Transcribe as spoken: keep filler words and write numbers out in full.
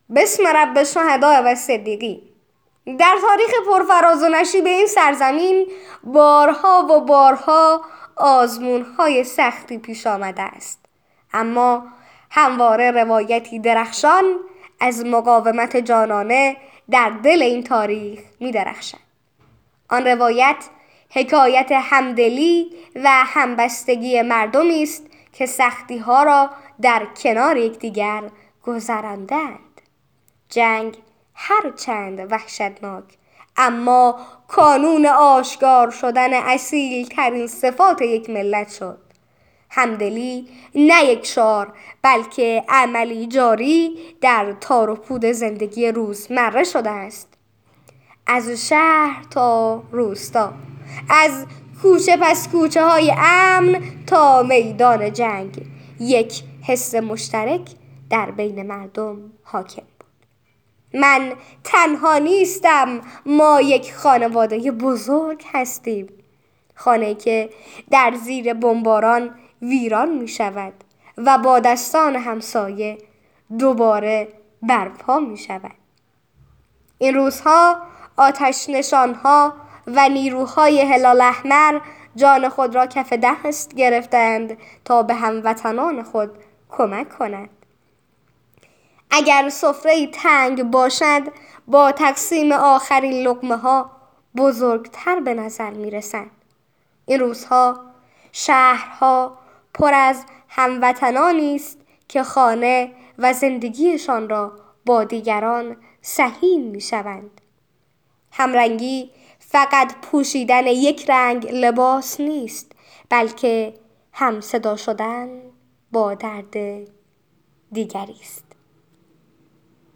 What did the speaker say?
بسم رب الشهداء و صدیقین. در تاریخ پرفراز و نشیب این سرزمین بارها و بارها آزمون‌های سختی پیش آمده است، اما همواره روایتی درخشان از مقاومت جانانه در دل این تاریخ می درخشد. آن روایت حکایت همدلی و همبستگی مردمی است که سختی‌ها را در کنار یکدیگر گذراندند. جنگ هرچند وحشتناک، اما کانون آشکار شدن اصیل ترین صفات یک ملت شد. همدلی نه یک شعار بلکه عملی جاری در تار و پود زندگی روزمره شده است. از شهر تا روستا، از کوچه پس کوچه های امن تا میدان جنگ، یک حس مشترک در بین مردم حاکم بود. من تنها نیستم، ما یک خانواده بزرگ هستیم. خانه‌ای که در زیر بمباران ویران می شود و با دستان همسایه دوباره برپا می شود. این روزها آتش نشانها و نیروهای هلال احمر جان خود را کف دست گرفتند تا به هموطنان خود کمک کنند. اگر سفره تنگ باشد، با تقسیم آخرین لقمه ها بزرگتر به نظر می رسند. این روزها شهرها پر از هموطنانی است که خانه و زندگیشان را با دیگران سهیم می شوند. همرنگی فقط پوشیدن یک رنگ لباس نیست، بلکه هم صدا شدن با درد دیگری است.